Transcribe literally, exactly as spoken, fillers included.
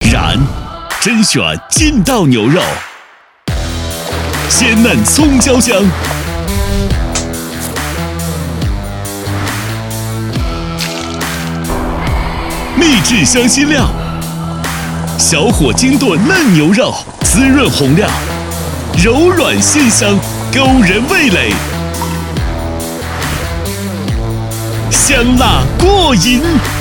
燃，甄选劲道牛肉，鲜嫩葱焦香，秘制香辛料，小火精炖嫩牛肉，滋润红亮，柔软鲜香，勾人味蕾，香辣过瘾。